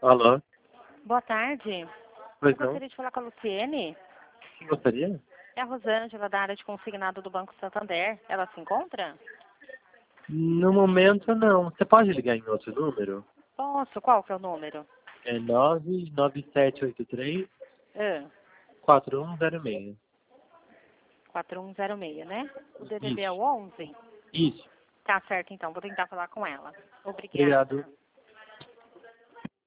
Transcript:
Alô? Boa tarde. Pois Eu não? gostaria de falar com a Luciene. Quem gostaria? É a Rosângela, da área de consignado do Banco Santander. Ela se encontra? No momento, não. Você pode ligar em outro número? Posso. Qual que é o número? É 99783 Ah, 4106. 4106, né? O DDD é Isso. o 11? Isso. Tá certo, então. Vou tentar falar com ela. Obrigada. Obrigado.